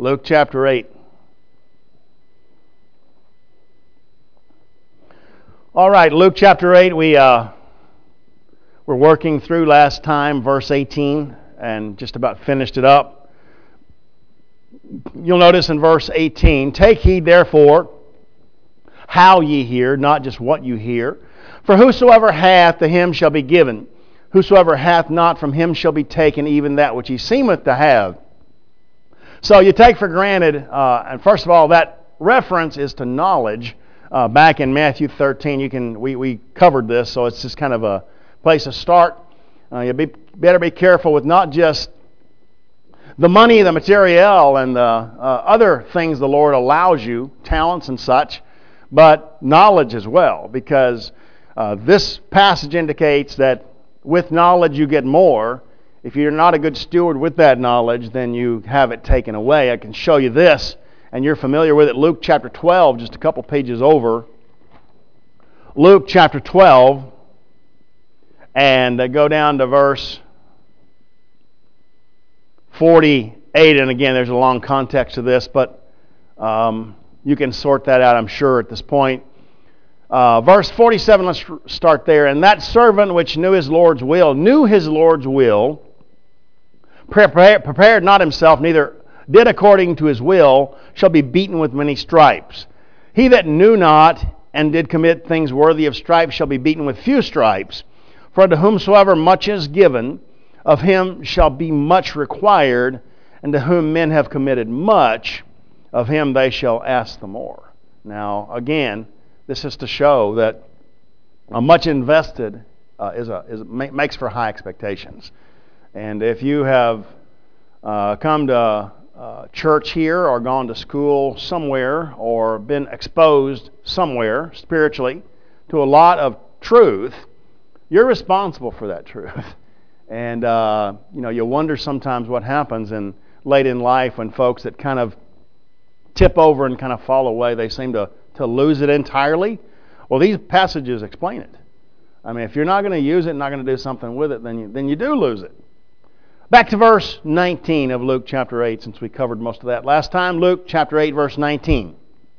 Luke chapter 8. All right, Luke chapter 8, we're working through last time, verse 18, and just about finished it up. You'll notice in verse 18, "Take heed therefore how ye hear, not just what you hear. For whosoever hath, to him shall be given. Whosoever hath not, from him shall be taken even that which he seemeth to have." So you take for granted, and first of all, that reference is to knowledge. Back in Matthew 13, we covered this, so it's just kind of a place to start. You better be careful with not just the money, the material, and the other things the Lord allows you, talents and such, but knowledge as well, because this passage indicates that with knowledge you get more. If you're not a good steward with that knowledge, then you have it taken away. I can show you this, and you're familiar with it. Luke chapter 12, just a couple pages over. Luke chapter 12, and go down to verse 48. And again, there's a long context to this, but you can sort that out, I'm sure, at this point. Verse 47, let's start there. "And that servant which knew his Lord's will, prepared not himself, neither did according to his will, shall be beaten with many stripes. He that knew not, and did commit things worthy of stripes, shall be beaten with few stripes. For to whomsoever much is given, of him shall be much required, and to whom men have committed much, of him they shall ask the more." Now, again, this is to show that much invested makes for high expectations. And if you have come to church here, or gone to school somewhere, or been exposed somewhere spiritually to a lot of truth, you're responsible for that truth. And you wonder sometimes what happens late in life when folks that kind of tip over and kind of fall away, they seem to lose it entirely. Well, these passages explain it. I mean, if you're not going to use it, not going to do something with it, then you do lose it. Back to verse 19 of Luke chapter 8, since we covered most of that last time. Luke chapter 8, verse 19.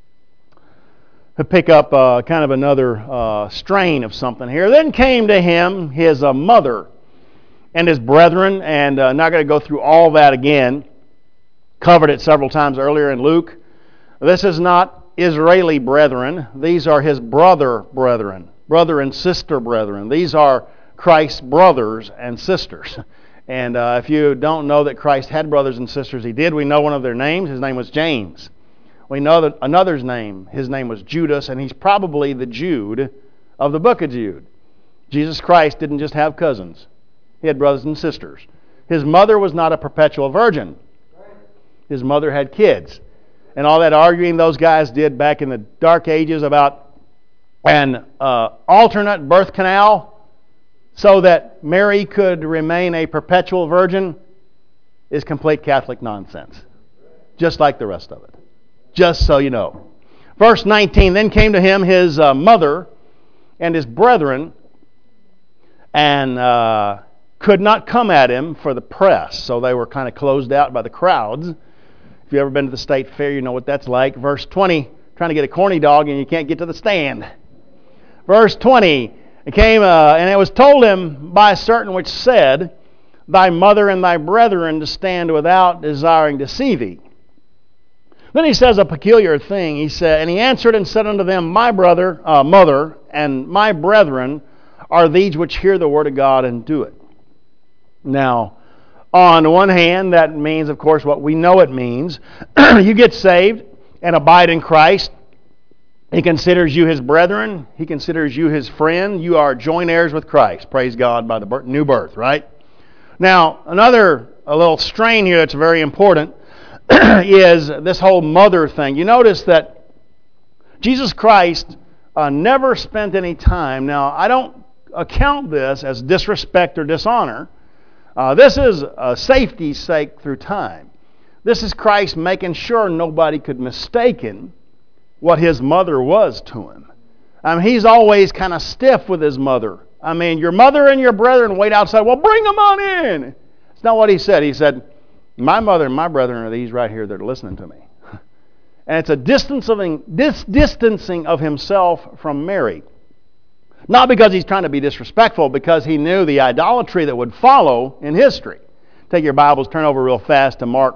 We'll pick up kind of another strain of something here. "Then came to him his mother and his brethren," and not going to go through all that again. Covered it several times earlier in Luke. This is not Israeli brethren. These are his brother and sister brethren. These are Christ's brothers and sisters. And if you don't know that Christ had brothers and sisters, he did. We know one of their names. His name was James. We know that another's name, his name was Judas, and he's probably the Jude of the book of Jude. Jesus Christ didn't just have cousins. He had brothers and sisters. His mother was not a perpetual virgin. His mother had kids. And all that arguing those guys did back in the dark ages about an alternate birth canal so that Mary could remain a perpetual virgin is complete Catholic nonsense. Just like the rest of it. Just so you know. Verse 19, "Then came to him his mother and his brethren, and could not come at him for the press." So they were kind of closed out by the crowds. If you've ever been to the state fair, you know what that's like. Verse 20, trying to get a corny dog and you can't get to the stand. Verse 20, "It came, and it was told him by a certain which said, Thy mother and thy brethren to stand without, desiring to see thee." Then he says a peculiar thing. He said, "And he answered and said unto them, My mother, and my brethren are these which hear the word of God and do it." Now, on one hand, that means, of course, what we know it means. You get saved and abide in Christ. He considers you his brethren. He considers you his friend. You are joint heirs with Christ. Praise God, by the new birth, right? Now, a little strain here that's very important is this whole mother thing. You notice that Jesus Christ never spent any time. Now, I don't account this as disrespect or dishonor. This is safety's sake through time. This is Christ making sure nobody could mistaken what his mother was to him. I mean, he's always kind of stiff with his mother. I mean, your mother and your brethren wait outside. Well, bring them on in. It's not what he said. He said, My mother and my brethren are these right here that are listening to me. And it's a distancing of himself from Mary. Not because he's trying to be disrespectful, because he knew the idolatry that would follow in history. Take your Bibles, turn over real fast to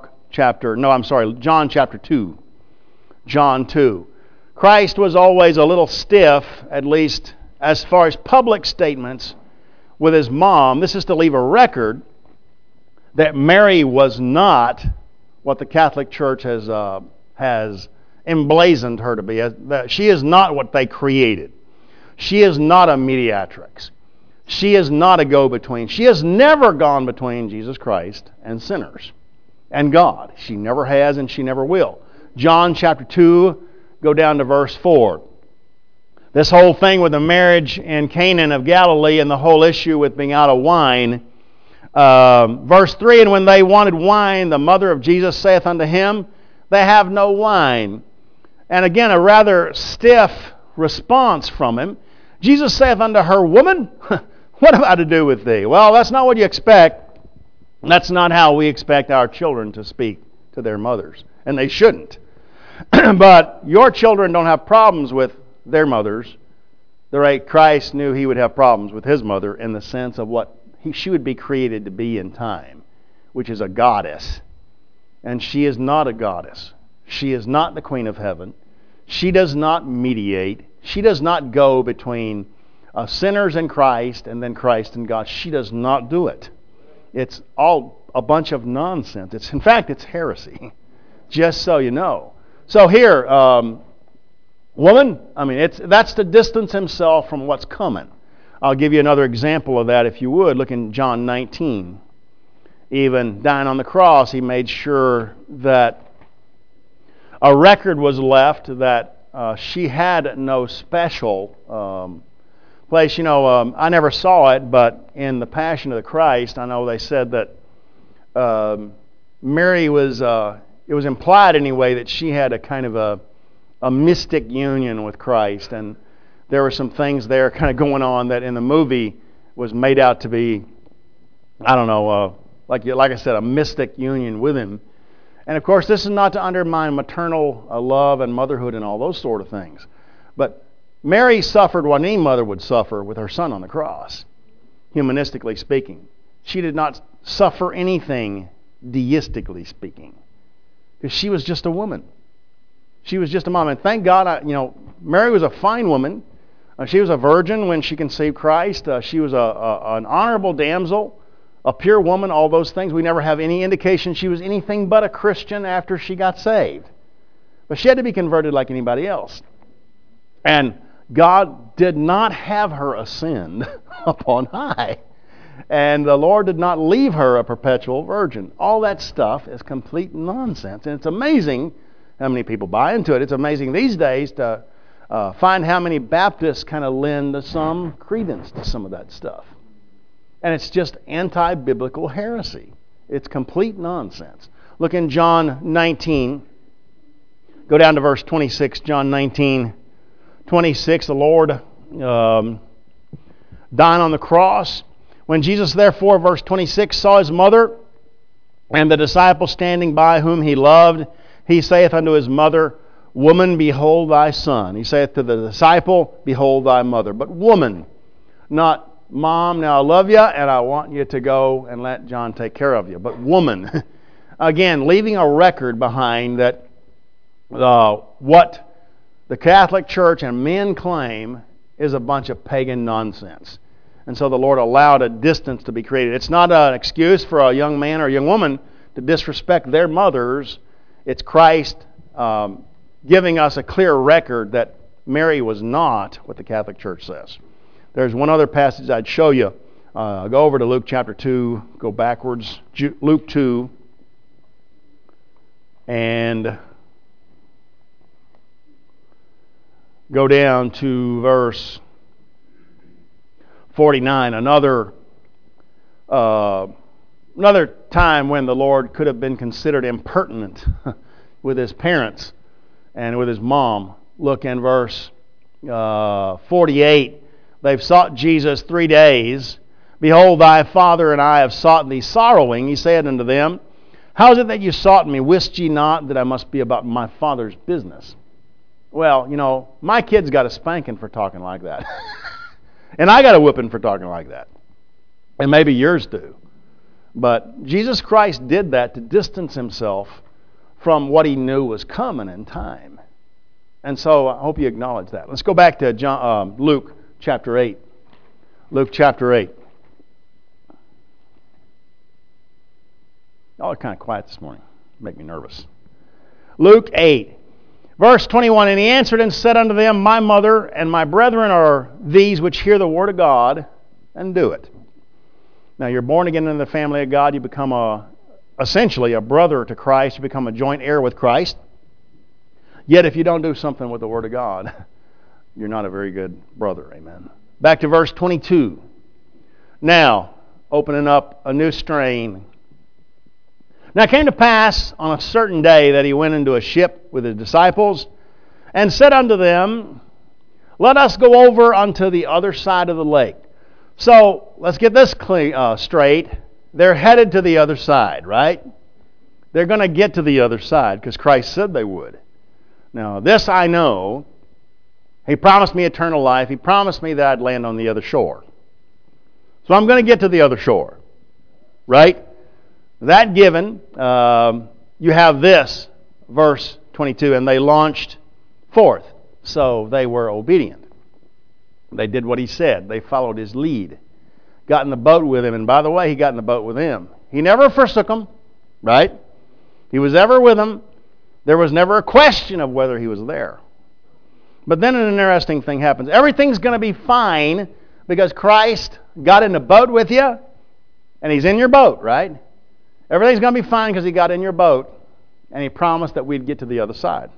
John chapter 2. John 2. Christ was always a little stiff, at least as far as public statements, with his mom. This is to leave a record that Mary was not what the Catholic Church has emblazoned her to be. She is not what they created. She is not a mediatrix. She is not a go-between. She has never gone between Jesus Christ and sinners and God. She never has and she never will. John chapter 2, go down to verse 4. This whole thing with the marriage in Cana of Galilee and the whole issue with being out of wine. Verse 3, and when they wanted wine, the mother of Jesus saith unto him, they have no wine. And again, a rather stiff response from him. Jesus saith unto her, woman, what have I to do with thee? Well, that's not what you expect. That's not how we expect our children to speak to their mothers. And they shouldn't. But your children don't have problems with their mothers. The way Christ knew he would have problems with his mother in the sense of what she would be created to be in time, which is a goddess. And she is not a goddess. She is not the Queen of Heaven. She does not mediate. She does not go between sinners and Christ and then Christ and God. She does not do it. It's all a bunch of nonsense. In fact, it's heresy. Just so you know. So here, woman, that's to distance himself from what's coming. I'll give you another example of that if you would. Look in John 19. Even dying on the cross, he made sure that a record was left that she had no special place. I never saw it, but in the Passion of the Christ, I know they said that Mary was, it was implied anyway, that she had a kind of a mystic union with Christ. And there were some things there kind of going on that in the movie was made out to be, like I said, a mystic union with him. And of course, this is not to undermine maternal love and motherhood and all those sort of things. But Mary suffered what any mother would suffer with her son on the cross, humanistically speaking. She did not suffer anything deistically speaking, because she was just a woman. She was just a mom. And thank God, Mary was a fine woman. She was a virgin when she conceived Christ. She was an honorable damsel, a pure woman, all those things. We never have any indication she was anything but a Christian after she got saved. But she had to be converted like anybody else. And God did not have her ascend upon high. And the Lord did not leave her a perpetual virgin. All that stuff is complete nonsense. And it's amazing how many people buy into it. It's amazing these days to find how many Baptists kind of lend some credence to some of that stuff. And it's just anti-biblical heresy. It's complete nonsense. Look in John 19. Go down to verse 26. John 19, 26. The Lord dying on the cross. When Jesus, therefore, verse 26, saw his mother and the disciple standing by whom he loved, he saith unto his mother, Woman, behold thy son. He saith to the disciple, Behold thy mother. But woman, not Mom, now I love you and I want you to go and let John take care of you. But woman, again, leaving a record behind that what the Catholic Church and men claim is a bunch of pagan nonsense. And so the Lord allowed a distance to be created. It's not an excuse for a young man or a young woman to disrespect their mothers. It's Christ giving us a clear record that Mary was not what the Catholic Church says. There's one other passage I'd show you. Go over to Luke chapter 2, go backwards. Luke 2, and go down to verse 49. Another time when the Lord could have been considered impertinent with his parents and with his mom. Look in verse 48. They've sought Jesus 3 days. Behold, thy father and I have sought thee sorrowing. He said unto them, How is it that you sought me? Wist ye not that I must be about my Father's business? Well, my kids got a spanking for talking like that. And I got a whipping for talking like that. And maybe yours do. But Jesus Christ did that to distance himself from what he knew was coming in time. And so I hope you acknowledge that. Let's go back to Luke chapter 8. Luke chapter 8. Y'all are kind of quiet this morning. Make me nervous. Luke 8, verse 21. And he answered and said unto them, My mother and my brethren are these which hear the word of God and do it. Now you're born again in the family of God. You become essentially a brother to Christ. You become a joint heir with Christ. Yet if you don't do something with the word of God, you're not a very good brother. Amen. Back to verse 22. Now, opening up a new strain. Now it came to pass on a certain day that he went into a ship with his disciples and said unto them, Let us go over unto the other side of the lake. So let's get this straight. They're headed to the other side, right? They're going to get to the other side because Christ said they would. Now this I know. He promised me eternal life. He promised me that I'd land on the other shore. So I'm going to get to the other shore, right? That given, you have this, verse 22, and they launched forth. So they were obedient. They did what he said. They followed his lead. Got in the boat with him. And by the way, he got in the boat with them. He never forsook them, right? He was ever with them. There was never a question of whether he was there. But then an interesting thing happens. Everything's going to be fine because Christ got in the boat with you, and he's in your boat, right? Everything's going to be fine because he got in your boat, and he promised that we'd get to the other side.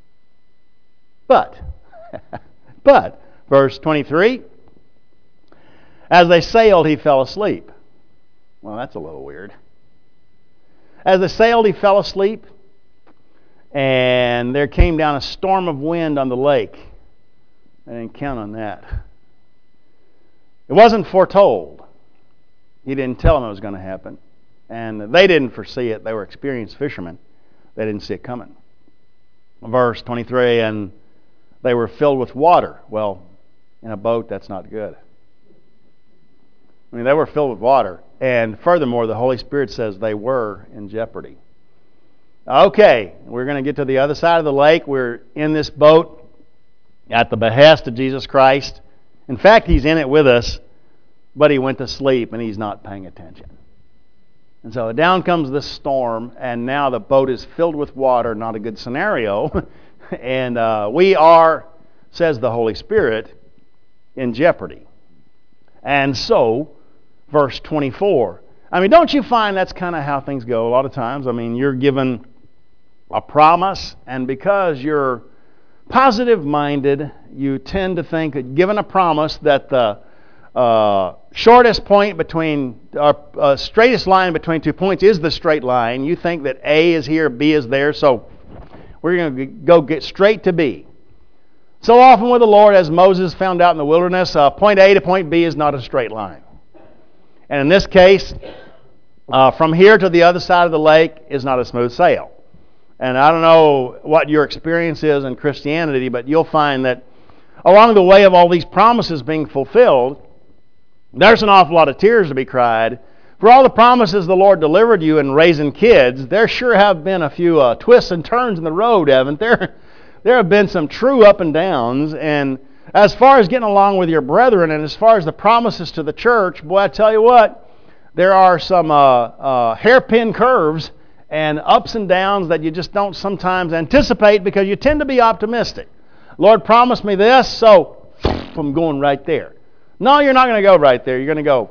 But, verse 23, as they sailed, he fell asleep. Well, that's a little weird. As they sailed, he fell asleep, and there came down a storm of wind on the lake. I didn't count on that. It wasn't foretold. He didn't tell them it was going to happen. And they didn't foresee it. They were experienced fishermen. They didn't see it coming. Verse 23, and they were filled with water. Well, in a boat, that's not good. I mean, they were filled with water. And furthermore, the Holy Spirit says they were in jeopardy. Okay, we're going to get to the other side of the lake. We're in this boat at the behest of Jesus Christ. In fact, he's in it with us, but he went to sleep and he's not paying attention. And so down comes this storm, and now the boat is filled with water. Not a good scenario. And we are, says the Holy Spirit, in jeopardy. And so, verse 24. I mean, don't you find that's kind of how things go a lot of times? I mean, you're given a promise, and because you're positive-minded, you tend to think that given a promise that the shortest point between, straightest line between 2 points is the straight line. You think that A is here, B is there, so we're going to go get straight to B. So often with the Lord, as Moses found out in the wilderness, point A to point B is not a straight line. And in this case, from here to the other side of the lake is not a smooth sail. And I don't know what your experience is in Christianity, but you'll find that along the way of all these promises being fulfilled, there's an awful lot of tears to be cried. For all the promises the Lord delivered you in raising kids, there sure have been a few twists and turns in the road, haven't there? There have been some true up and downs. And as far as getting along with your brethren, and as far as the promises to the church, boy, I tell you what, there are some hairpin curves and ups and downs that you just don't sometimes anticipate because you tend to be optimistic. Lord promised me this, so I'm going right there. No, you're not going to go right there. You're going to go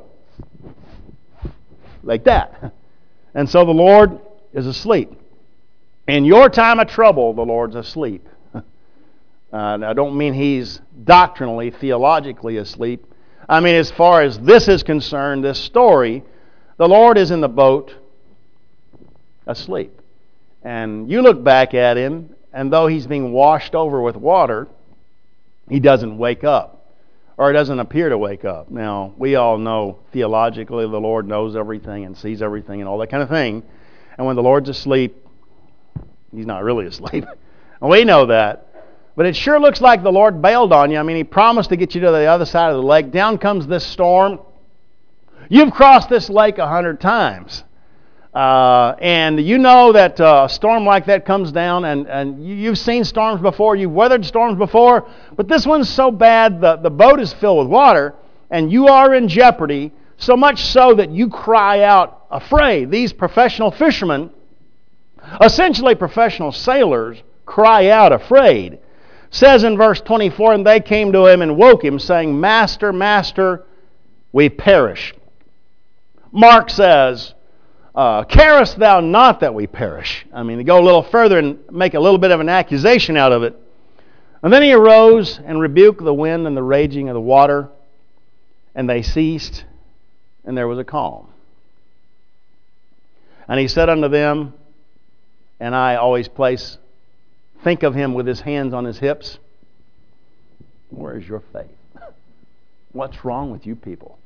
like that. And so the Lord is asleep. In your time of trouble, the Lord's asleep. I don't mean he's doctrinally, theologically asleep. I mean, as far as this is concerned, this story, the Lord is in the boat asleep. And you look back at him, and though he's being washed over with water, he doesn't wake up. Or he doesn't appear to wake up. Now, we all know theologically the Lord knows everything and sees everything and all that kind of thing. And when the Lord's asleep, He's not really asleep. And we know that. But it sure looks like the Lord bailed on you. I mean, He promised to get you to the other side of the lake. Down comes this storm. You've crossed this lake 100 times. And you know that a storm like that comes down, and you've seen storms before, you've weathered storms before, but this one's so bad, the boat is filled with water, and you are in jeopardy, so much so that you cry out afraid. These professional fishermen, essentially professional sailors, cry out afraid. It says in verse 24, and they came to him and woke him, saying, Master, Master, we perish. Mark says, carest thou not that we perish? I mean, to go a little further and make a little bit of an accusation out of it. And then he arose and rebuked the wind and the raging of the water, and they ceased, and there was a calm. And he said unto them, and I always think of him with his hands on his hips, where is your faith? What's wrong with you people?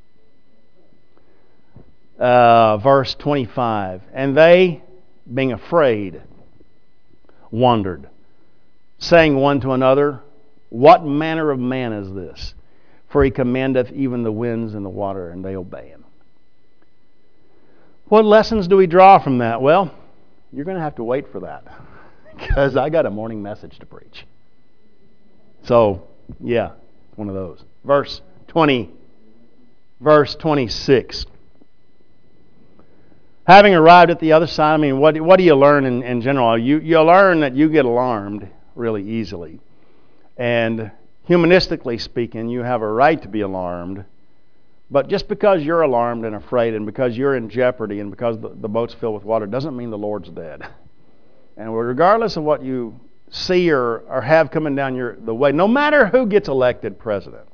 Verse 25, and they, being afraid, wondered, saying one to another, what manner of man is this? For he commandeth even the winds and the water, and they obey him. What lessons do we draw from that? Well, you're going to have to wait for that, because I got a morning message to preach. So, yeah, one of those. Verse 26. Having arrived at the other side, I mean, what do you learn in general? You learn that you get alarmed really easily. And humanistically speaking, you have a right to be alarmed. But just because you're alarmed and afraid and because you're in jeopardy and because the boat's filled with water doesn't mean the Lord's dead. And regardless of what you see or have coming down the way, no matter who gets elected president,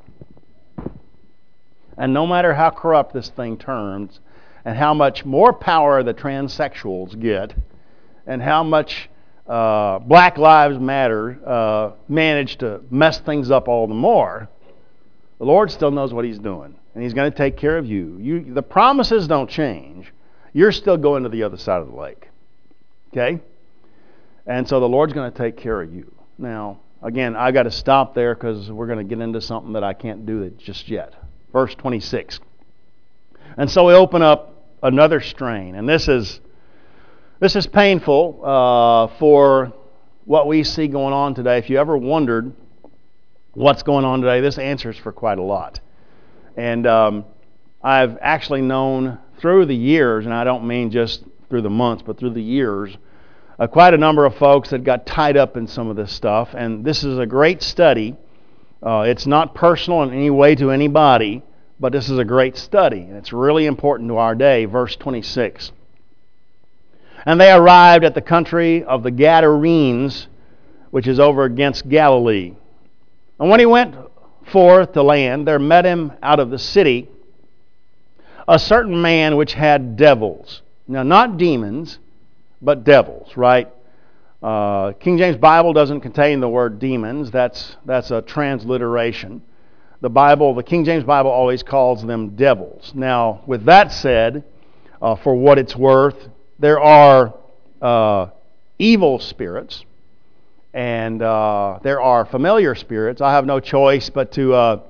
and no matter how corrupt this thing turns, and how much more power the transsexuals get, and how much Black Lives Matter manage to mess things up all the more, the Lord still knows what He's doing, and He's going to take care of you. The promises don't change. You're still going to the other side of the lake. Okay? And so the Lord's going to take care of you. Now, again, I got to stop there because we're going to get into something that I can't do just yet. Verse 26. And so we open up another strain, and this is painful for what we see going on today. If you ever wondered what's going on today, this answers for quite a lot. And I've actually known through the years, and I don't mean just through the months, but through the years, quite a number of folks that got tied up in some of this stuff. And this is a great study. It's not personal in any way to anybody, but this is a great study, and it's really important to our day. Verse 26. And they arrived at the country of the Gadarenes, which is over against Galilee. And when he went forth to land, there met him out of the city a certain man which had devils. Now, not demons, but devils, right? King James Bible doesn't contain the word demons. That's a transliteration. The King James Bible always calls them devils. Now, with that said, for what it's worth, there are evil spirits and there are familiar spirits. I have no choice but to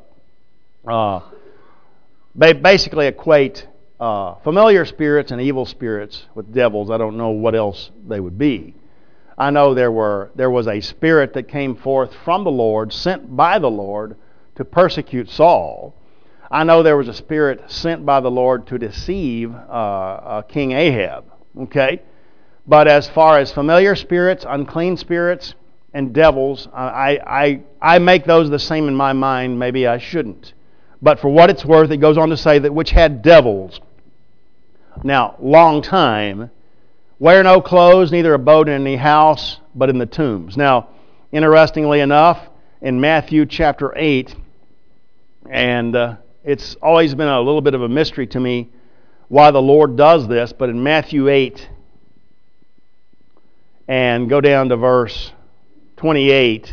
basically equate familiar spirits and evil spirits with devils. I don't know what else they would be. I know there was a spirit that came forth from the Lord, sent by the Lord, to persecute Saul. I know there was a spirit sent by the Lord to deceive King Ahab. Okay? But as far as familiar spirits, unclean spirits, and devils, I make those the same in my mind. Maybe I shouldn't. But for what it's worth, it goes on to say that which had devils. Now, long time, wear no clothes, neither abode in any house, but in the tombs. Now, interestingly enough, in Matthew chapter 8, and it's always been a little bit of a mystery to me why the Lord does this, but in Matthew 8, and go down to verse 28,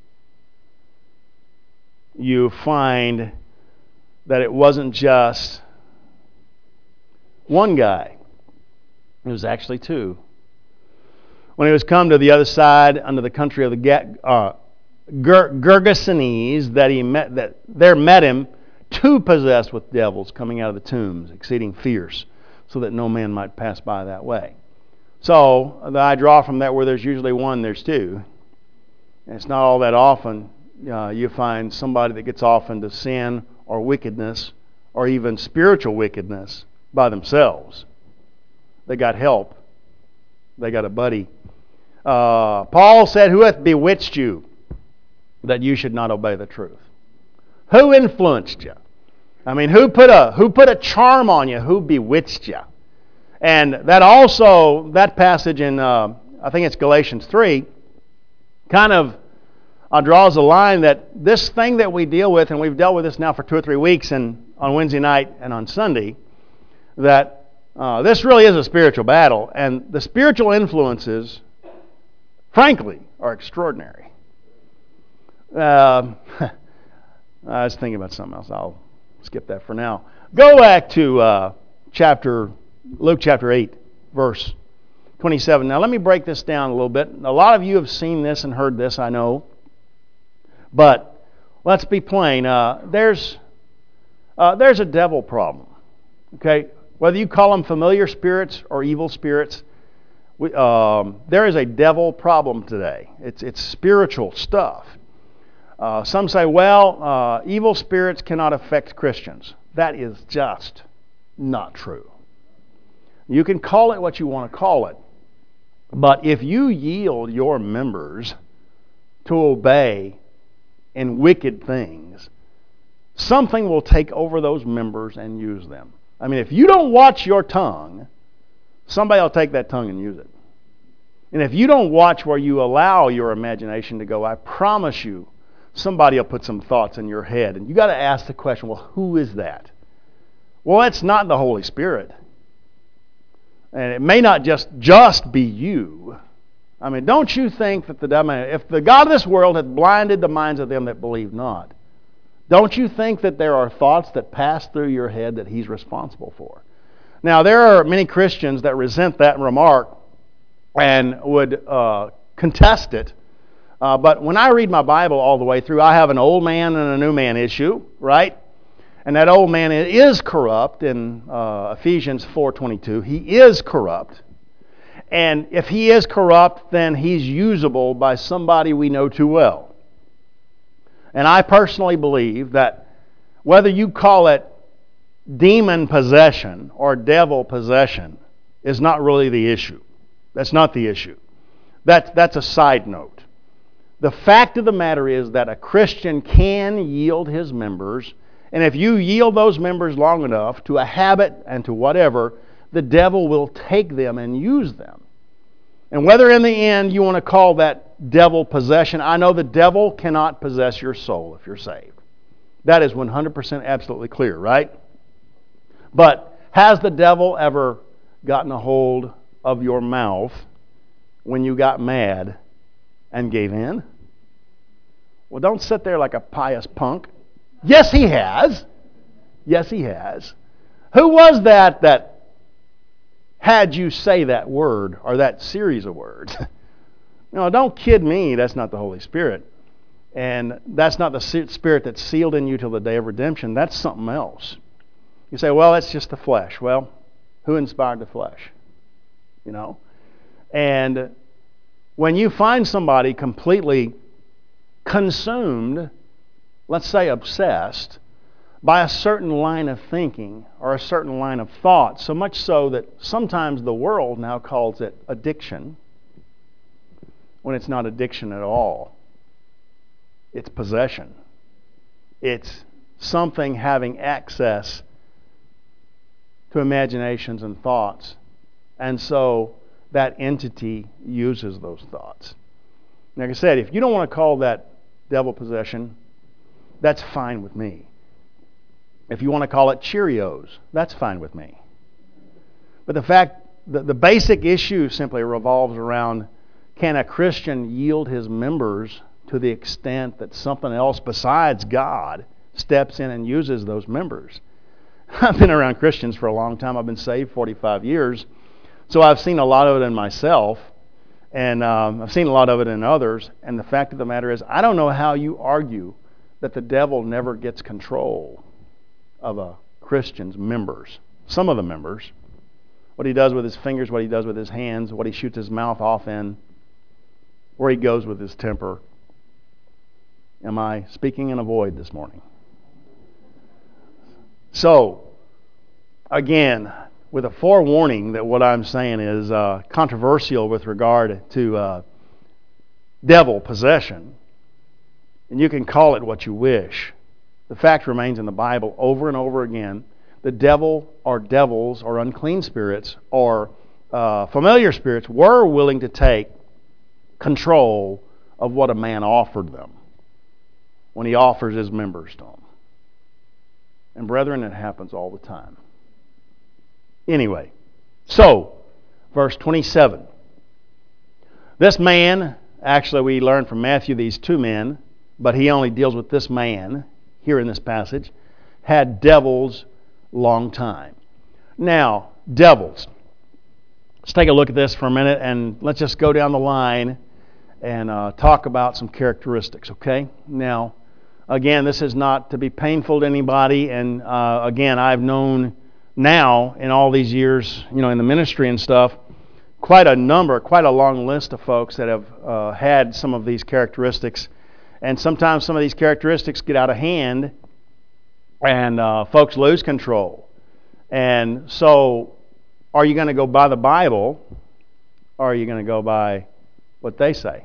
you find that it wasn't just one guy. It was actually 2. When he was come to the other side, under the country of the Gergesenes, that there met him 2 possessed with devils coming out of the tombs, exceeding fierce, so that no man might pass by that way. So I draw from that where there's usually 1, there's 2. And it's not all that often you find somebody that gets off into sin or wickedness or even spiritual wickedness by themselves. They got help. They got a buddy. Paul said, "Who hath bewitched you that you should not obey the truth?" Who influenced you? I mean, who put a charm on you? Who bewitched you? And that passage in, I think it's Galatians 3, kind of draws a line that this thing that we deal with, and we've dealt with this now for 2 or 3 weeks, and on Wednesday night and on Sunday, that this really is a spiritual battle, and the spiritual influences, frankly, are extraordinary. I was thinking about something else. I'll skip that for now. Go back to Luke chapter 8, verse 27. Now let me break this down a little bit. A lot of you have seen this and heard this, I know. But let's be plain. There's a devil problem. Okay? Whether you call them familiar spirits or evil spirits, there is a devil problem today. It's spiritual stuff. Some say, well, evil spirits cannot affect Christians. That is just not true. You can call it what you want to call it. But if you yield your members to obey in wicked things, something will take over those members and use them. I mean, if you don't watch your tongue, somebody will take that tongue and use it. And if you don't watch where you allow your imagination to go, I promise you, somebody will put some thoughts in your head. And you got to ask the question, well, who is that? Well, it's not the Holy Spirit. And it may not just be you. I mean, don't you think that if the God of this world hath blinded the minds of them that believe not, don't you think that there are thoughts that pass through your head that He's responsible for? Now, there are many Christians that resent that remark and would contest it. But when I read my Bible all the way through, I have an old man and a new man issue, right? And that old man is corrupt in Ephesians 4:22. He is corrupt. And if he is corrupt, then he's usable by somebody we know too well. And I personally believe that whether you call it demon possession or devil possession is not really the issue. That's not the issue. That's a side note. The fact of the matter is that a Christian can yield his members, and if you yield those members long enough to a habit and to whatever, the devil will take them and use them. And whether in the end you want to call that devil possession, I know the devil cannot possess your soul if you're saved. That is 100% absolutely clear, right? But has the devil ever gotten a hold of your mouth when you got mad and gave in? Well, don't sit there like a pious punk. Yes, he has. Yes, he has. Who was that had you say that word or that series of words? No, don't kid me. That's not the Holy Spirit. And that's not the Spirit that's sealed in you till the day of redemption. That's something else. You say, well, that's just the flesh. Well, who inspired the flesh? You know? And when you find somebody completely consumed, let's say obsessed, by a certain line of thinking or a certain line of thought, so much so that sometimes the world now calls it addiction, when it's not addiction at all. It's possession. It's something having access to imaginations and thoughts. And so that entity uses those thoughts. Like I said, if you don't want to call that devil possession, that's fine with me. If you want to call it Cheerios, that's fine with me. But the basic issue simply revolves around, can a Christian yield his members to the extent that something else besides God steps in and uses those members? I've been around Christians for a long time. I've been saved 45 years. So I've seen a lot of it in myself, and I've seen a lot of it in others. And the fact of the matter is, I don't know how you argue that the devil never gets control of a Christian's members. Some of the members. What he does with his fingers, what he does with his hands, what he shoots his mouth off in, where he goes with his temper. Am I speaking in a void this morning? So, again, with a forewarning that what I'm saying is controversial with regard to devil possession, and you can call it what you wish. The fact remains in the Bible over and over again, the devil or devils or unclean spirits or familiar spirits were willing to take control of what a man offered them when he offers his members to them. And brethren, it happens all the time. Anyway, so, verse 27. This man, actually we learn from Matthew these two men, but he only deals with this man here in this passage, had devils long time. Now, devils. Let's take a look at this for a minute and let's just go down the line and talk about some characteristics, okay? Now, again, this is not to be painful to anybody, and again, I've known now in all these years, in the ministry and stuff, quite a long list of folks that have had some of these characteristics, and sometimes some of these characteristics get out of hand, and folks lose control. And so, are you going to go by the Bible, or are you going to go by what they say?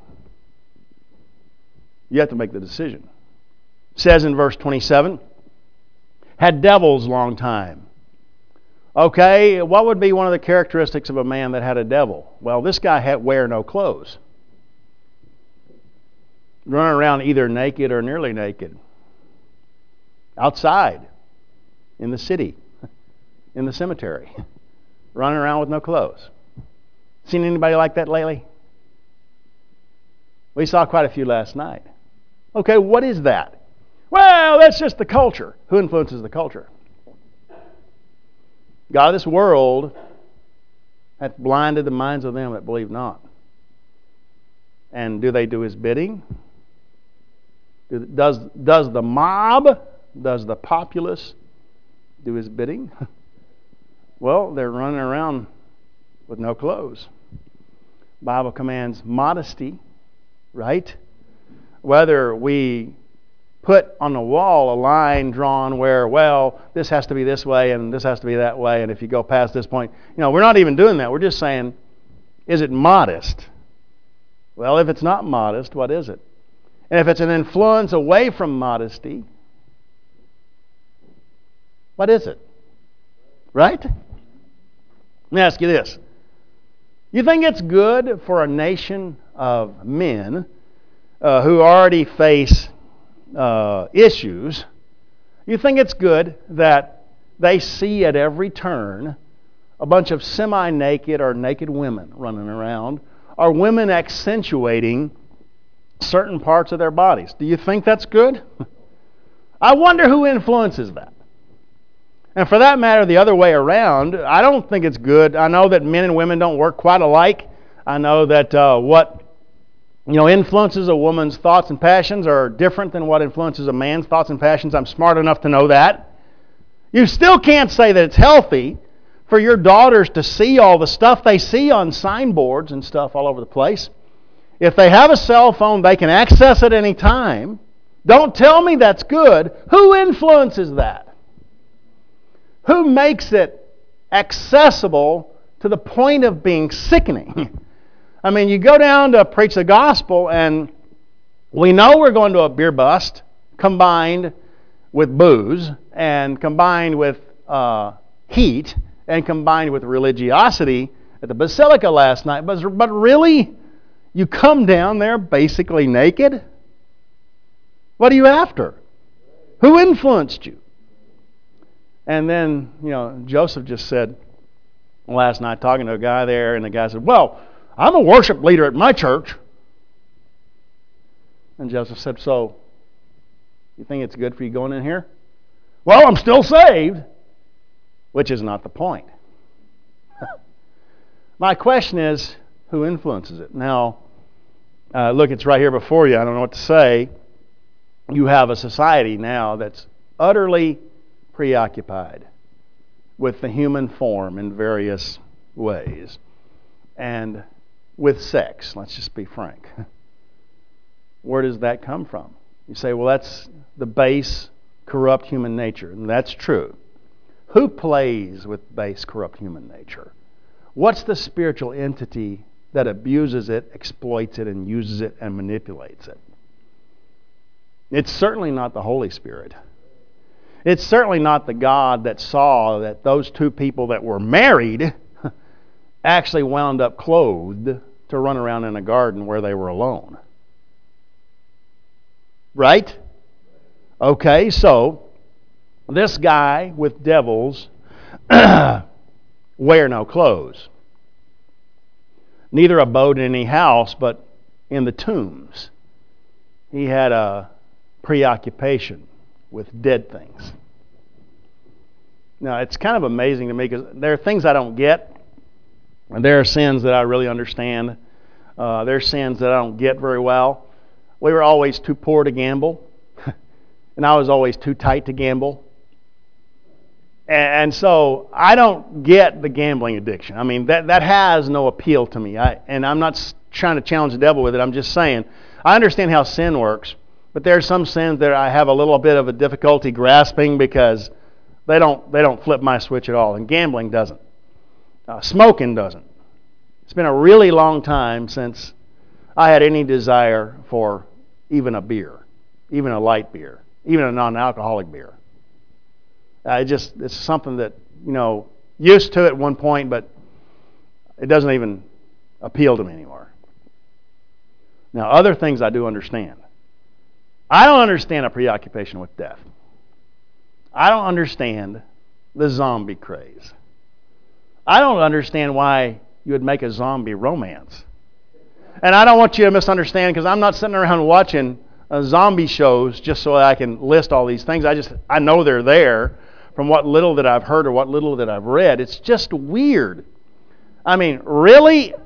You have to make the decision. It says in verse 27, had devils long time. Okay, what would be one of the characteristics of a man that had a devil? Well, this guy had wear no clothes. Running around either naked or nearly naked. Outside. In the city. In the cemetery. Running around with no clothes. Seen anybody like that lately? We saw quite a few last night. Okay, what is that? Well, that's just the culture. Who influences the culture? God of this world hath blinded the minds of them that believe not. And do they do His bidding? Does the mob, does the populace do His bidding? Well, they're running around with no clothes. The Bible commands modesty, right? Whether we put on the wall a line drawn where, well, this has to be this way and this has to be that way, and if you go past this point, we're not even doing that. We're just saying, is it modest? Well, if it's not modest, what is it? And if it's an influence away from modesty, what is it? Right? Let me ask you this. You think it's good for a nation of men who already face issues, you think it's good that they see at every turn a bunch of semi-naked or naked women running around, or women accentuating certain parts of their bodies? Do you think that's good? I wonder who influences that. And for that matter, the other way around, I don't think it's good. I know that men and women don't work quite alike. I know that what influences a woman's thoughts and passions are different than what influences a man's thoughts and passions. I'm smart enough to know that. You still can't say that it's healthy for your daughters to see all the stuff they see on signboards and stuff all over the place. If they have a cell phone, they can access it any time. Don't tell me that's good. Who influences that? Who makes it accessible to the point of being sickening? I mean, you go down to preach the gospel, and we know we're going to a beer bust combined with booze and combined with heat and combined with religiosity at the Basilica last night. But really, you come down there basically naked? What are you after? Who influenced you? And then, Joseph just said last night, talking to a guy there, and the guy said, well, I'm a worship leader at my church. And Joseph said, so, you think it's good for you going in here? Well, I'm still saved. Which is not the point. My question is, who influences it? Now, look, it's right here before you. I don't know what to say. You have a society now that's utterly preoccupied with the human form in various ways and with sex. Let's just be frank. Where does that come from? You say, well, that's the base, corrupt human nature. And that's true. Who plays with base, corrupt human nature? What's the spiritual entity that abuses it, exploits it, and uses it and manipulates it? It's certainly not the Holy Spirit. It's certainly not the God that saw that those two people that were married actually wound up clothed to run around in a garden where they were alone. Right? Okay, so this guy with devils wear no clothes. Neither abode in any house, but in the tombs. He had a preoccupation with dead things. Now, it's kind of amazing to me because there are things I don't get, and there are sins that I really understand. There are sins that I don't get very well. We were always too poor to gamble, and I was always too tight to gamble. And so I don't get the gambling addiction. I mean, that has no appeal to me. And I'm not trying to challenge the devil with it. I'm just saying, I understand how sin works, but there are some sins that I have a little bit of a difficulty grasping because they don't flip my switch at all, and gambling doesn't. Smoking doesn't. It's been a really long time since I had any desire for even a beer, even a light beer, even a non-alcoholic beer. It's something that, used to at one point, but it doesn't even appeal to me anymore. Now, other things I do understand. I don't understand a preoccupation with death. I don't understand the zombie craze. I don't understand why you would make a zombie romance. And I don't want you to misunderstand, because I'm not sitting around watching zombie shows just so I can list all these things. I know they're there from what little that I've heard or what little that I've read. It's just weird. I mean, really?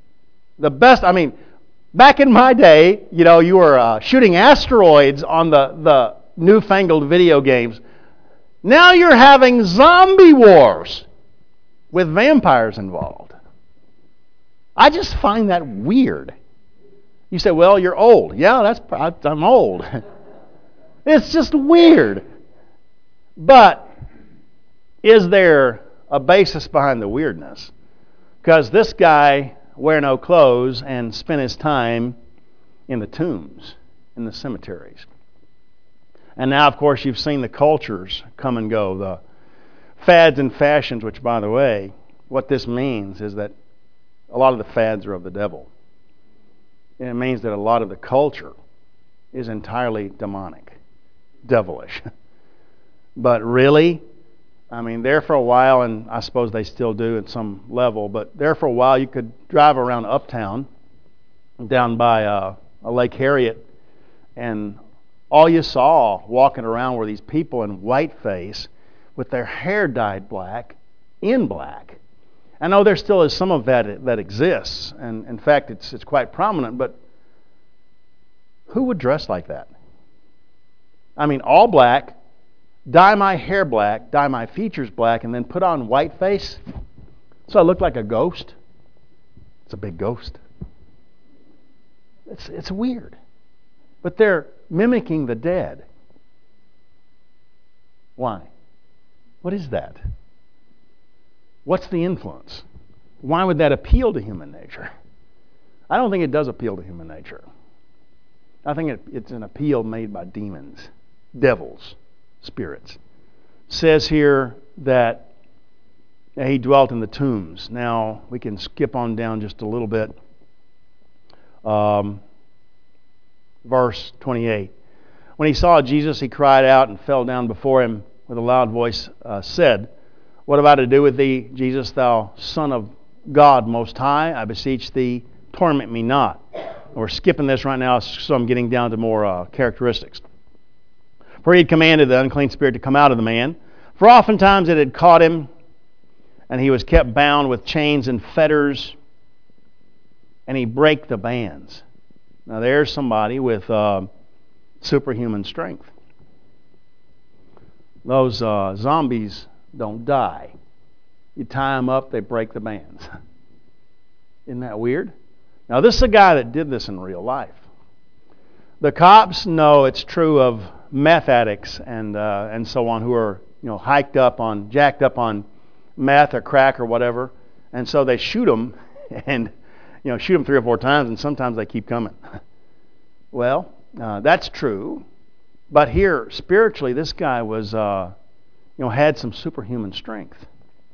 Back in my day, you were shooting asteroids on the newfangled video games. Now you're having zombie wars with vampires involved. I just find that weird. You say, well, you're old. Yeah, I'm old. It's just weird. But is there a basis behind the weirdness? Because this guy wear no clothes and spent his time in the tombs, in the cemeteries. And now, of course, you've seen the cultures come and go, the fads and fashions, which, by the way, what this means is that a lot of the fads are of the devil. And it means that a lot of the culture is entirely demonic, devilish. But really, there for a while, and I suppose they still do at some level, but there for a while you could drive around uptown, down by Lake Harriet, and all you saw walking around were these people in whiteface with their hair dyed black, in black. I know there still is some of that exists, and in fact it's quite prominent, but who would dress like that? All black, dye my hair black, dye my features black, and then put on whiteface so I look like a ghost? It's a big ghost. It's weird. But they're mimicking the dead. Why? What is that? What's the influence? Why would that appeal to human nature? I don't think it does appeal to human nature. I think it's an appeal made by demons, devils, spirits. It says here that he dwelt in the tombs. Now, we can skip on down just a little bit. Verse 28. When he saw Jesus, he cried out and fell down before him with a loud voice, said, "What have I to do with thee, Jesus, thou Son of God Most High? I beseech thee, torment me not." We're skipping this right now, so I'm getting down to more characteristics. For he had commanded the unclean spirit to come out of the man. For oftentimes it had caught him, and he was kept bound with chains and fetters, and he brake the bands. Now there's somebody with superhuman strength. Those zombies don't die. You tie them up, they break the bands. Isn't that weird? Now this is a guy that did this in real life. The cops know it's true of meth addicts and so on who are jacked up on meth or crack or whatever, and so they shoot them and shoot them 3 or 4 times, and sometimes they keep coming. Well, that's true, but here spiritually, this guy was had some superhuman strength.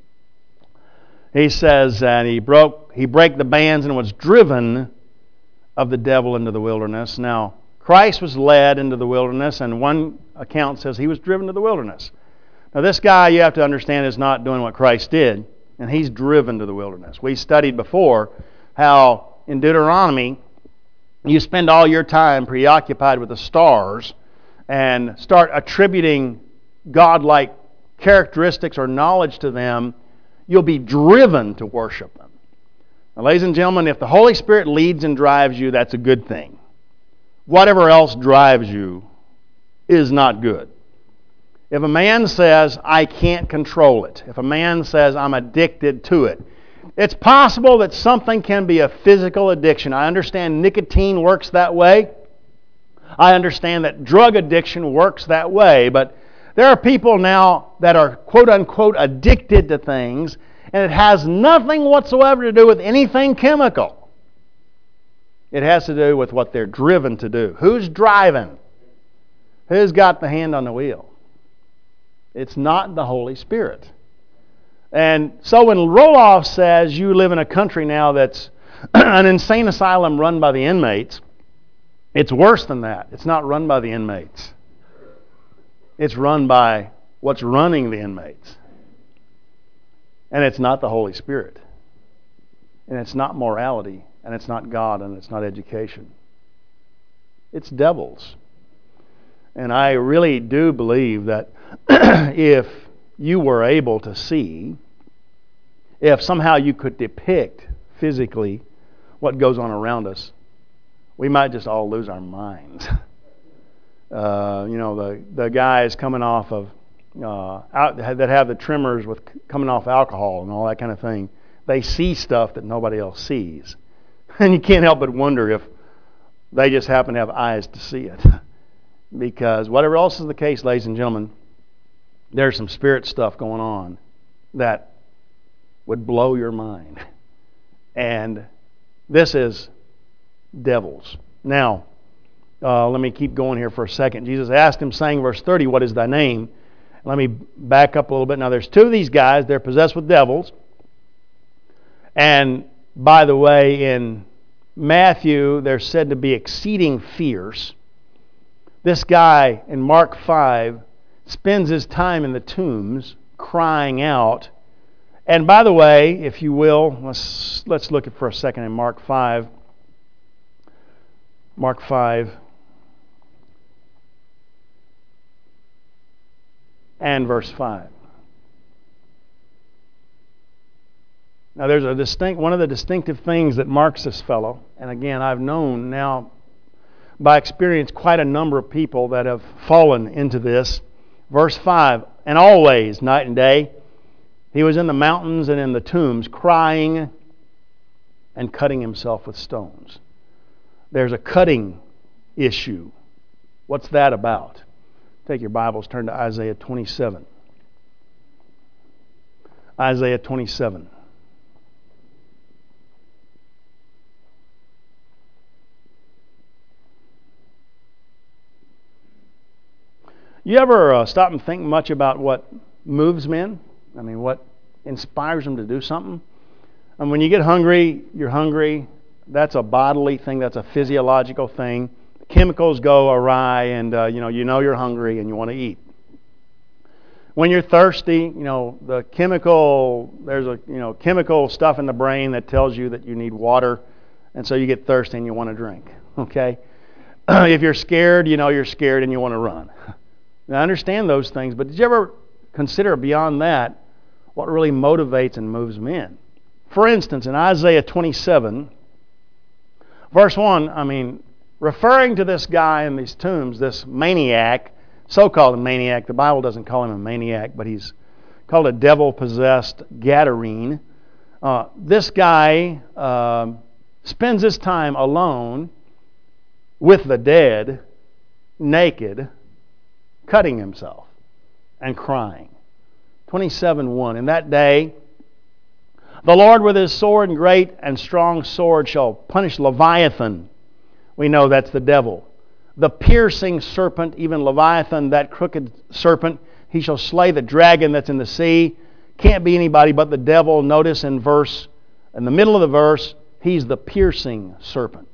He says, and he brake the bands and was driven of the devil into the wilderness. Now, Christ was led into the wilderness, and one account says he was driven to the wilderness. Now, this guy, you have to understand, is not doing what Christ did, and he's driven to the wilderness. We studied before how in Deuteronomy, you spend all your time preoccupied with the stars and start attributing godlike characteristics or knowledge to them, you'll be driven to worship them. Now, ladies and gentlemen, if the Holy Spirit leads and drives you, that's a good thing. Whatever else drives you is not good. If a man says, I can't control it, if a man says, I'm addicted to it, it's possible that something can be a physical addiction. I understand nicotine works that way. I understand that drug addiction works that way, but there are people now that are quote-unquote addicted to things, and it has nothing whatsoever to do with anything chemical. It has to do with what they're driven to do. Who's driving? Who's got the hand on the wheel? It's not the Holy Spirit. And so when Roloff says you live in a country now that's an insane asylum run by the inmates, it's worse than that. It's not run by the inmates. It's run by what's running the inmates. And it's not the Holy Spirit. And it's not morality. And it's not God. And it's not education. It's devils. And I really do believe that if you were able to see, if somehow you could depict physically what goes on around us, we might just all lose our minds. The guys coming off of that have the tremors with coming off alcohol and all that kind of thing, they see stuff that nobody else sees, and you can't help but wonder if they just happen to have eyes to see it. Because whatever else is the case, ladies and gentlemen, there's some spirit stuff going on that would blow your mind. And this is devils. Now, let me keep going here for a second. Jesus asked him, saying, verse 30, what is thy name? Let me back up a little bit. Now, there's 2 of these guys. They're possessed with devils. And, by the way, in Matthew, they're said to be exceeding fierce. This guy, in Mark 5, spends his time in the tombs crying out. And by the way, if you will, let's look at for a second in Mark 5. Mark 5 and verse 5. Now there's one of the distinctive things that marks this fellow, and again I've known now by experience quite a number of people that have fallen into this. Verse 5, and always, night and day, he was in the mountains and in the tombs, crying and cutting himself with stones. There's a cutting issue. What's that about? Take your Bibles, turn to Isaiah 27. Isaiah 27. You ever stop and think much about what moves men? I mean, what inspires them to do something? And when you get hungry, you're hungry. That's a bodily thing. That's a physiological thing. Chemicals go awry, and you know you're hungry and you want to eat. When you're thirsty, there's chemical stuff in the brain that tells you that you need water, and so you get thirsty and you want to drink. Okay? If you're scared, you're scared and you want to run. Now, I understand those things, but did you ever consider beyond that what really motivates and moves men. For instance, in Isaiah 27, verse 1, referring to this guy in these tombs, this maniac, so-called maniac. The Bible doesn't call him a maniac, but he's called a devil-possessed Gadarene. This guy spends his time alone with the dead, naked, cutting himself and crying. 27:1. In that day, the Lord with his sword and great and strong sword shall punish Leviathan. We know that's the devil. The piercing serpent, even Leviathan, that crooked serpent, he shall slay the dragon that's in the sea. Can't be anybody but the devil. Notice in the middle of the verse, he's the piercing serpent.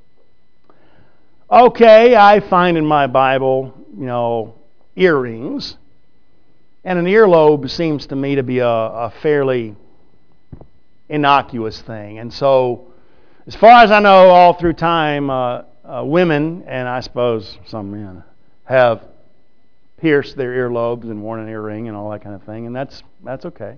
Okay, I find in my Bible, earrings. And an earlobe seems to me to be a fairly innocuous thing. And so, as far as I know, all through time, women, and I suppose some men, have pierced their earlobes and worn an earring and all that kind of thing, and that's okay.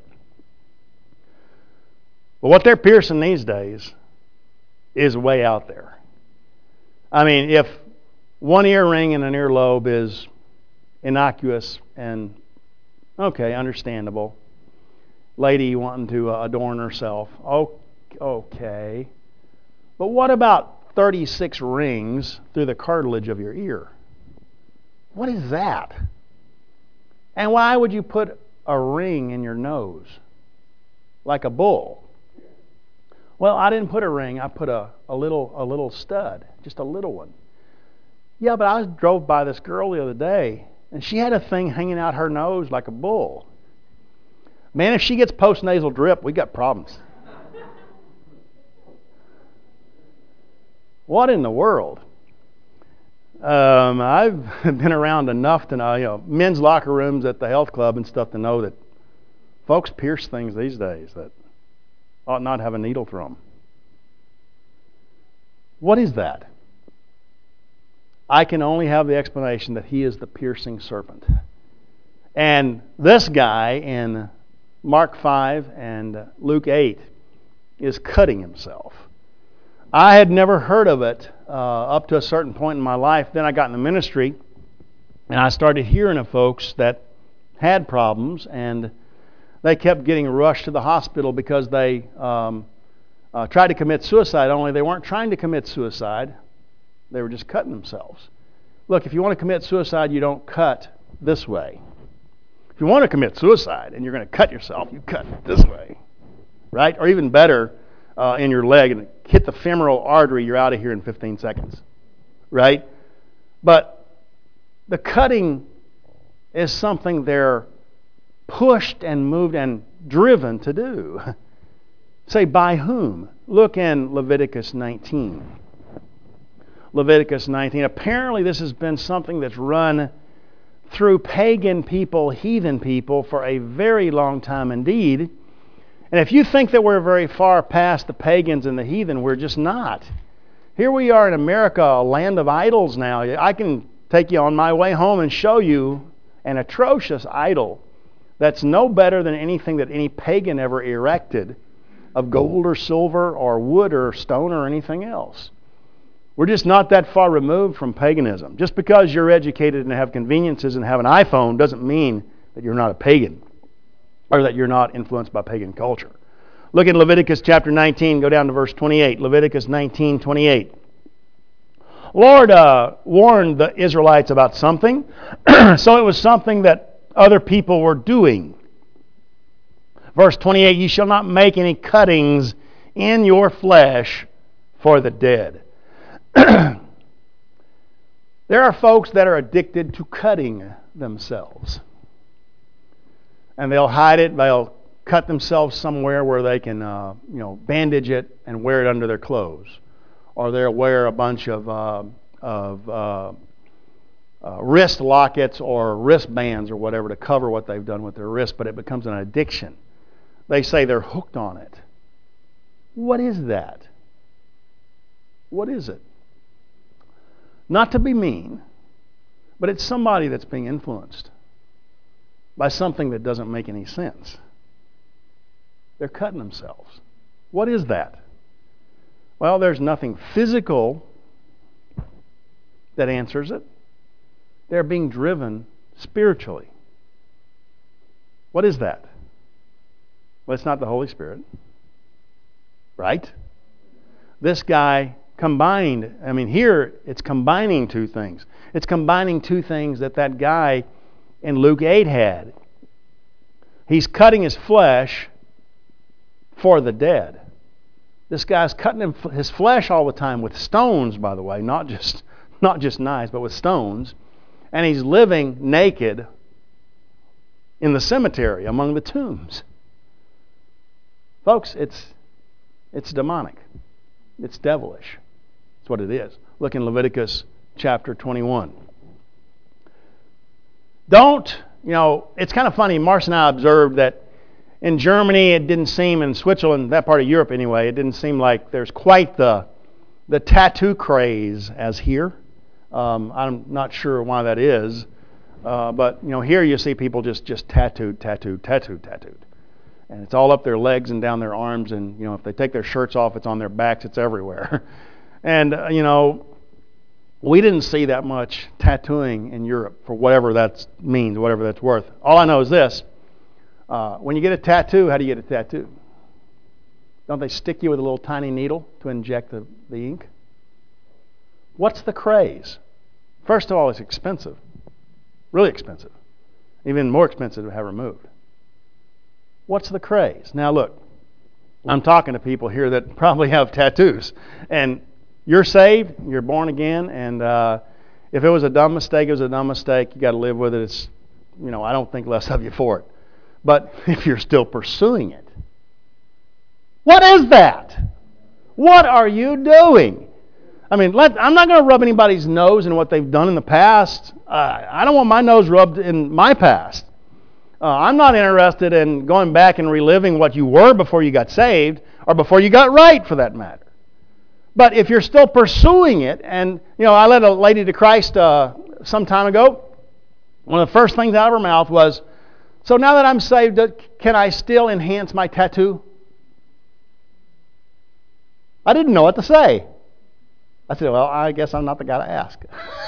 But what they're piercing these days is way out there. If one earring and an earlobe is innocuous and okay, understandable, lady wanting to adorn herself, okay. But what about 36 rings through the cartilage of your ear? What is that? And why would you put a ring in your nose? Like a bull. Well, I didn't put a ring. I put a little stud. Just a little one. Yeah, but I drove by this girl the other day, and she had a thing hanging out her nose like a bull. Man, if she gets postnasal drip, we got problems. What in the world? I've been around enough to know, men's locker rooms at the health club and stuff to know that folks pierce things these days that ought not have a needle through them. What is that? I can only have the explanation that he is the piercing serpent. And this guy in Mark 5 and Luke 8 is cutting himself. I had never heard of it up to a certain point in my life. Then I got in the ministry, and I started hearing of folks that had problems, and they kept getting rushed to the hospital because they tried to commit suicide, only they weren't trying to commit suicide. They were just cutting themselves. Look, if you want to commit suicide, you don't cut this way. If you want to commit suicide and you're going to cut yourself, you cut this way. Right? Or even better, in your leg and hit the femoral artery, you're out of here in 15 seconds. Right? But the cutting is something they're pushed and moved and driven to do. Say, by whom? Look in Leviticus 19. Leviticus 19. Apparently this has been something that's run through pagan people, heathen people, for a very long time indeed. And if you think that we're very far past the pagans and the heathen, we're just not. Here we are in America, a land of idols now. I can take you on my way home and show you an atrocious idol that's no better than anything that any pagan ever erected of gold or silver or wood or stone or anything else. We're just not that far removed from paganism. Just because you're educated and have conveniences and have an iPhone doesn't mean that you're not a pagan or that you're not influenced by pagan culture. Look at Leviticus chapter 19, go down to verse 28. Leviticus 19:28. Lord warned the Israelites about something, so it was something that other people were doing. Verse 28, you shall not make any cuttings in your flesh for the dead. There are folks that are addicted to cutting themselves. And they'll hide it, they'll cut themselves somewhere where they can bandage it and wear it under their clothes. Or they'll wear a bunch of wrist lockets or wristbands or whatever to cover what they've done with their wrist, but it becomes an addiction. They say they're hooked on it. What is that? What is it? Not to be mean, but it's somebody that's being influenced by something that doesn't make any sense. They're cutting themselves. What is that? Well, there's nothing physical that answers it. They're being driven spiritually. What is that? Well, it's not the Holy Spirit. Right? This guy combined, here it's combining two things. It's combining two things that guy in Luke 8 had. He's cutting his flesh for the dead. This guy's cutting his flesh all the time with stones, by the way, not just knives, but with stones. And he's living naked in the cemetery among the tombs. Folks, it's demonic. It's devilish. That's what it is. Look in Leviticus chapter 21. It's kind of funny. Marcia and I observed that in Germany, it didn't seem, in Switzerland, that part of Europe anyway, it didn't seem like there's quite the tattoo craze as here. I'm not sure why that is. But here you see people just tattooed. And it's all up their legs and down their arms, and if they take their shirts off, it's on their backs, it's everywhere. And we didn't see that much tattooing in Europe for whatever that means, whatever that's worth. All I know is this: when you get a tattoo, how do you get a tattoo? Don't they stick you with a little tiny needle to inject the ink? What's the craze? First of all, it's expensive, really expensive, even more expensive to have removed. What's the craze? Now look, I'm talking to people here that probably have tattoos. And you're saved, you're born again, and if it was a dumb mistake, it was a dumb mistake. You got to live with it. It's, I don't think less of you for it. But if you're still pursuing it, what is that? What are you doing? I'm not going to rub anybody's nose in what they've done in the past. I don't want my nose rubbed in my past. I'm not interested in going back and reliving what you were before you got saved, or before you got right, for that matter. But if you're still pursuing it, and I led a lady to Christ some time ago. One of the first things out of her mouth was, "So now that I'm saved, can I still enhance my tattoo?" I didn't know what to say. I said, "Well, I guess I'm not the guy to ask."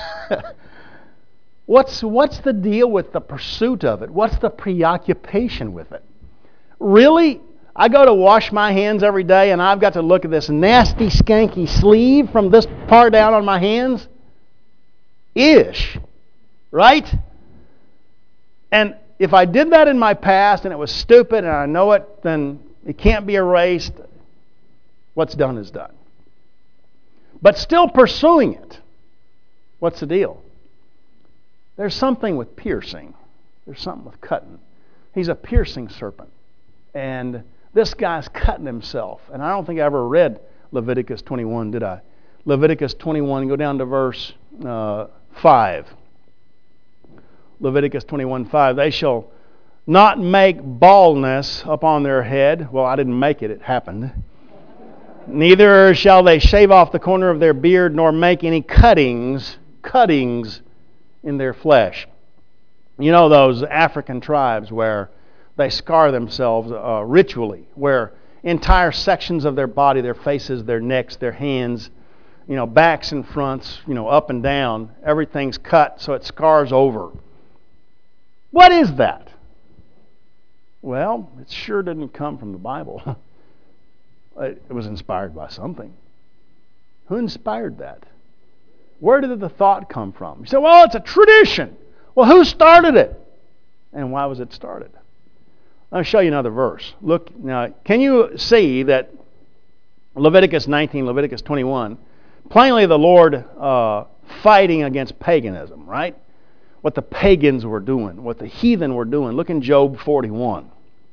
What's the deal with the pursuit of it? What's the preoccupation with it? Really? I go to wash my hands every day and I've got to look at this nasty, skanky sleeve from this part down on my hands? Ish. Right? And if I did that in my past and it was stupid and I know it, then it can't be erased. What's done is done. But still pursuing it, what's the deal? There's something with piercing. There's something with cutting. He's a piercing serpent. And this guy's cutting himself. And I don't think I ever read Leviticus 21, did I? Leviticus 21, go down to verse 5. Leviticus 21:5. They shall not make baldness upon their head. Well, I didn't make it. It happened. Neither shall they shave off the corner of their beard, nor make any cuttings in their flesh. Those African tribes where they scar themselves ritually, where entire sections of their body, their faces, their necks, their hands, backs and fronts, up and down, everything's cut so it scars over. What is that? Well, it sure didn't come from the Bible. It was inspired by something. Who inspired that? Where did the thought come from? You say, well, it's a tradition. Well, who started it? And why was it started? I'll show you another verse. Look, now, can you see that Leviticus 19, Leviticus 21, plainly the Lord fighting against paganism, right? What the pagans were doing, what the heathen were doing. Look in Job 41.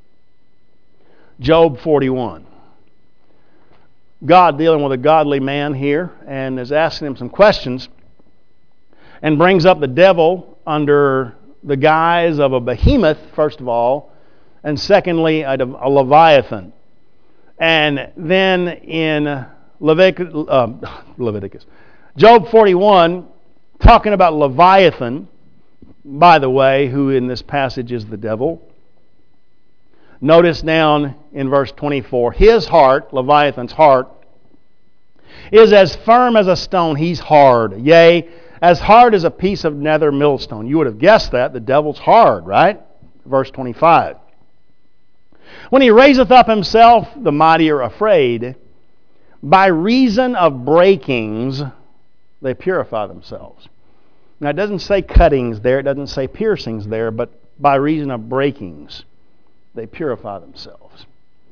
Job 41. God dealing with a godly man here and is asking him some questions and brings up the devil under the guise of a behemoth, first of all, and secondly, a Leviathan. And then in Leviticus, Job 41, talking about Leviathan, by the way, who in this passage is the devil. Notice down in verse 24, his heart, Leviathan's heart, is as firm as a stone. He's hard. Yea, as hard as a piece of nether millstone. You would have guessed that. The devil's hard, right? Verse 25. When he raiseth up himself, the mighty are afraid. By reason of breakings, they purify themselves. Now, it doesn't say cuttings there. It doesn't say piercings there. But by reason of breakings, they purify themselves.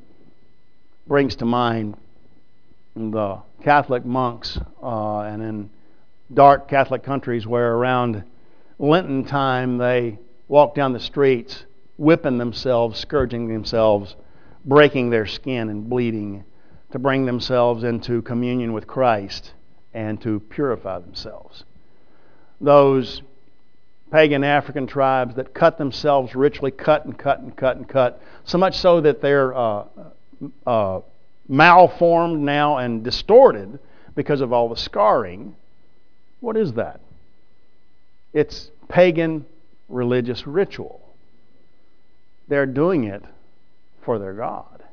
Brings to mind the Catholic monks and in dark Catholic countries where around Lenten time they walk down the streets whipping themselves, scourging themselves, breaking their skin and bleeding to bring themselves into communion with Christ and to purify themselves. Those pagan African tribes that cut themselves ritually, cut, so much so that they're malformed now and distorted because of all the scarring. What is that? It's pagan religious ritual. They're doing it for their God.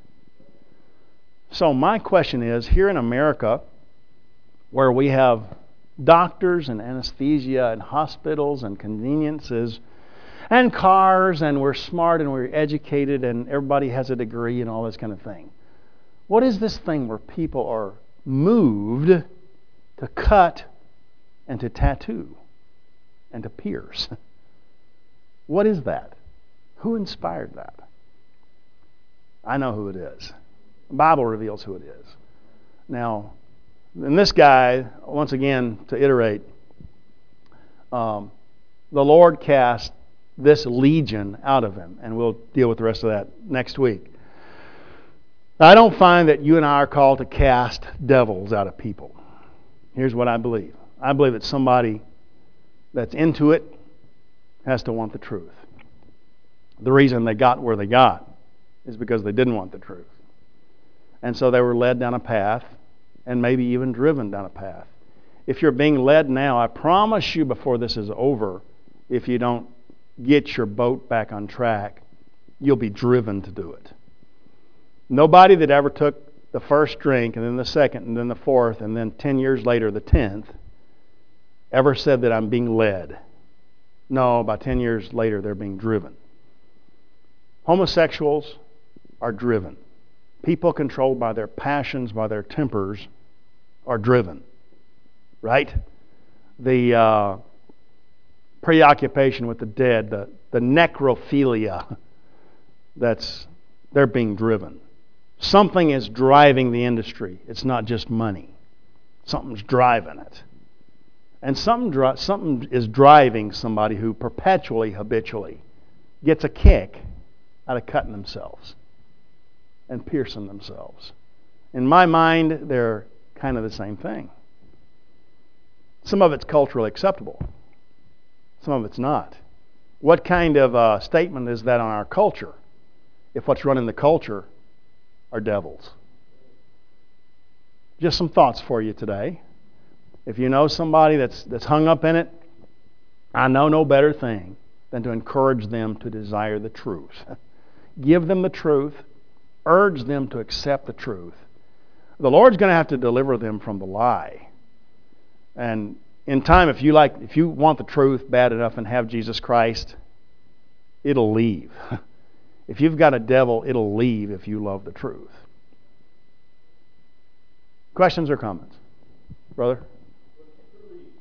So my question is, here in America, where we have doctors and anesthesia and hospitals and conveniences and cars and we're smart and we're educated and everybody has a degree and all this kind of thing, what is this thing where people are moved to cut and to tattoo and to pierce? What is that? Who inspired that? I know who it is. The Bible reveals who it is. Now, and this guy, once again, to iterate, the Lord cast this legion out of him, and we'll deal with the rest of that next week. I don't find that you and I are called to cast devils out of people. Here's what I believe. I believe that somebody that's into it has to want the truth. The reason they got where they got is because they didn't want the truth. And so they were led down a path and maybe even driven down a path. If you're being led now, I promise you before this is over, if you don't get your boat back on track, you'll be driven to do it. Nobody that ever took the first drink and then the second and then the fourth and then 10 years later the 10th ever said that I'm being led. No, by 10 years later they're being driven. Homosexuals are driven. People controlled by their passions, by their tempers, are driven. Right? The preoccupation with the dead, the necrophilia, they're being driven. Something is driving the industry. It's not just money. Something's driving it. And something is driving somebody who perpetually, habitually gets a kick out of cutting themselves and piercing themselves. In my mind, they're kind of the same thing. Some of it's culturally acceptable. Some of it's not. What kind of statement is that on our culture if what's running the culture are devils? Just some thoughts for you today. If you know somebody that's hung up in it, I know no better thing than to encourage them to desire the truth. Give them the truth. Urge them to accept the truth. The Lord's going to have to deliver them from the lie. And in time, if you want the truth bad enough and have Jesus Christ, it'll leave. If you've got a devil, it'll leave if you love the truth. Questions or comments? Brother?